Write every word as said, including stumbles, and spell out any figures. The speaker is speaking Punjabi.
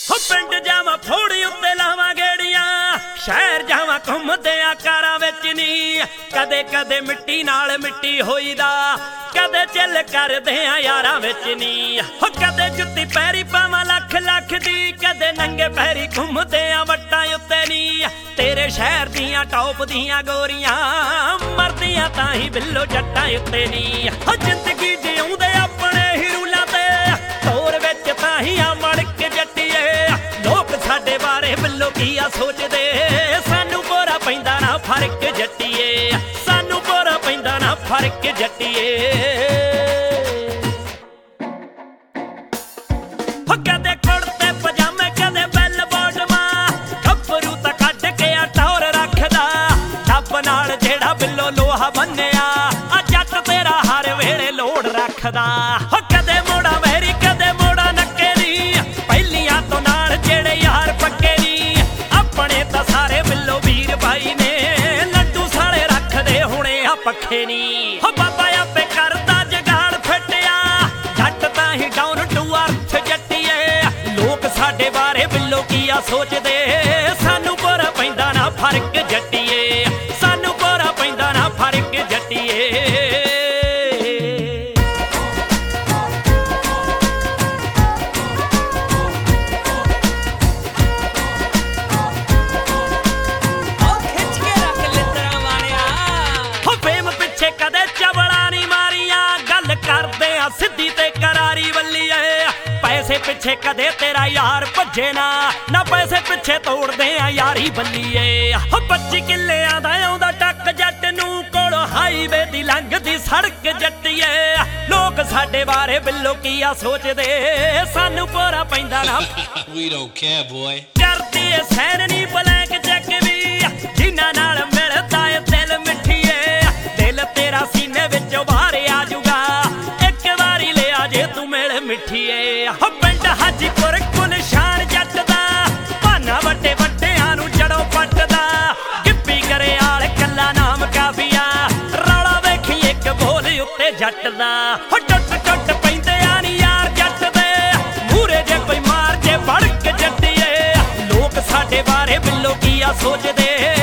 ਹੋ ਪਿੰਡ ਜਾਵਾਂ ਫੋੜੀ ਉੱਤੇ ਲਾਵਾਂ ਗੇੜੀਆਂ, ਸ਼ਹਿਰ ਜਾਵਾਂ ਘੁੰਮਦੇ ਆ ਕਾਰਾਂ ਵਿੱਚ ਨੀ। ਕਦੇ ਕਦੇ ਮਿੱਟੀ ਨਾਲ ਮਿੱਟੀ ਹੋਈਦਾ, ਕਦੇ ਚੱਲ ਕਰਦੇ ਆ ਯਾਰਾਂ ਵਿੱਚ ਨੀ। ਹੋ ਕਦੇ ਜੁੱਤੀ ਪੈਰੀ ਪਾਵਾਂ ਲੱਖ ਲੱਖ ਦੀ, ਕਦੇ ਨੰਗੇ ਪੈਰੀ ਘੁੰਮਦੇ ਆ ਵੱਟਾਂ ਉੱਤੇ ਨੀ। ਤੇਰੇ ਸ਼ਹਿਰ ਦੀਆਂ ਟੌਪ ਦੀਆਂ ਗੋਰੀਆਂ ਮਰਦੀਆਂ ਤਾਂ ਹੀ ਬਿੱਲੋ ਜੱਟਾਂ ਉੱਤੇ ਨੀ। ਹੋ ਜ਼ਿੰਦਗੀ ਜਿਉਂਦੇ ਆਪਣੇ ਹੀ ਰੂਲਾਂ ਤੇ, ਤੋਰ ਵਿੱਚ ਤਾਂ ਹੀ ਆ ਮੜਕ ਜੱਟੀਏ। ਲੋਕ ਸਾਡੇ ਬਾਰੇ ਬਿੱਲੋ ਕੀ ਆ ਸੋਚਦੇ, ਸਾਨੂੰ ਬੁਰਾ ਪੈਂਦਾ ਨਾ ਫਰਕ ਜੱਟੀਏ, ਸਾਨੂੰ ਬੁਰਾ ਪੈਂਦਾ ਨਾ ਫਰਕ ਜੱਟੀਏ। ਹੋ ਕਦੇ ਕੁੜਤੇ ਪਜਾਮੇ ਕਦੇ ਬੈਲ ਬੋਟਮਾਂ, ਗੱਭਰੂ ਤਾਂ ਕੱਢ ਕੇ ਆ ਟੌਰ ਰੱਖਦਾ। ਡੱਬ ਨਾਲ ਜਿਹੜਾ ਬਿੱਲੋ ਲੋਹਾ ਬੰਨਿਆ, ਆ ਜੱਟ ਤੇਰਾ ਹਰ ਵੇਲੇ ਲੋੜ ਰੱਖਦਾ। ਹੋ ਕਦੇ ਮੋੜਾ ਵੈਰੀ ਕਦੇ ਮੋੜਾ ਨੱਕੇ ਨੀ, ਪਹਿਲੀਆਂ ਤੋਂ ਨਾਲ ਜਿਹੜੇ ਯਾਰ ਪੱਕੇ ਨੀ। ਆਪਣੇ ਤਾਂ ਸਾਰੇ ਬਿੱਲੋ ਵੀਰ ਭਾਈ ਨੇ, ਲੱਡੂ ਸਾਲੇ ਰੱਖਦੇ ਹੁਣੇ ਆ ਪੱਖੇ ਨੀ। ਹੋ ਬਾਬਾ ਆਪੇ ਕਰਦਾ ਜਗਾੜ ਫਿੱਟਿਆ, ਜੱਟ ਤਾਂ ਹੀ ਡਾਊਨ ਟੂ ਅਰਥ ਜੱਟੀਏ। ਲੋਕ ਸਾਡੇ ਬਾਰੇ ਬਿੱਲੋ ਕੀ ਆ ਸੋਚਦੇ, ਸਾਨੂੰ ਬੁਰਾ ਪੈਂਦਾ ਨਾ ਫਰਕ ਜੱਟੀਏ, ਸਾਨੂੰ ਬੁਰਾ ਪੈਂਦਾ ਨਾ ਫਰਕ ਜੱਟੀਏ। ਕਦੇ ਚਵਲਾ ਨੀ ਮਾਰੀਆਂ, ਗੱਲ ਕਰਦੇ ਆ ਸਿੱਧੀ ਤੇ ਕਰਾਰੀ ਵੱਲੀਏ। ਪੈਸੇ ਪਿੱਛੇ ਕਦੇ ਤੇਰਾ ਯਾਰ ਭੱਜੇ ਨਾ, ਨਾ ਪੈਸੇ ਪਿੱਛੇ ਤੋੜਦੇ ਆ ਯਾਰੀ ਬੱਲੀਏ। ਹੋ ਪੱਚੀ ਕਿੱਲਿਆਂ ਦਾ ਆਉਂਦਾ ਟੱਕ ਜੱਟ ਨੂੰ, ਕੋਲੋਂ ਹਾਈਵੇ ਦੀ ਲੰਘਦੀ ਸੜਕ ਜੱਟੀਏ। ਲੋਕ ਸਾਡੇ ਬਾਰੇ ਬਿੱਲੋ ਕੀ ਆ ਸੋਚਦੇ, ਸਾਨੂੰ ਬੁਰਾ ਪੈਂਦਾ ਨਾ We don't care boy। ਕਰਦੀ ਏ ਸੈਨ ਨੀ ਬਲੈਕ ਚੈੱਕ ਵੀ, ਜਿਨ੍ਹਾਂ ਨਾਲ ਮਿਲਦਾ ਏ ਦਿਲ ਮਿੱਠੀਏ। ਦਿਲ ਤੇਰਾ ਸੀਨੇ ਵਿੱਚੋਂ ਬਾਹਰ ਆ ਜੂਗਾ, ਇੱਕ ਵਾਰੀ ਲਿਆ ਜੇ ਤੂੰ ਮਿਲ ਮਿੱਠੀਏ। ਹੋ ਪਿੰਡ ਹਾਜੀਪੁਰ ਗੁਲਸ਼ਾਨ ਜੱਟ ਦਾ, ਭਾਨਾ ਵੱਡੇ ਵੱਡਿਆਂ ਨੂੰ ਜੜੋਂ ਪੱਟਦਾ। ਗਿੱਪੀ ਗਰੇਵਾਲ ਕੱਲਾ ਨਾਮ ਕਾਫੀਆ, ਰੌਲਾ ਵੇਖੀ ਇੱਕ ਬੋਲ ਉੱਤੇ ਜੱਟ ਦਾ। ਹੋ ਟੁੱਟ ਟੁੱਟ ਪੈਂਦੇ ਆ ਨੀ ਯਾਰ ਜੱਟ ਦੇ, ਮੂਹਰੇ ਜੇ ਕੋਈ ਮਾਰ ਜੇ ਵੜਕ ਜੱਟੀਏ। ਲੋਕ ਸਾਡੇ ਬਾਰੇ ਬਿੱਲੋ ਕੀ ਆ ਸੋਚਦੇ,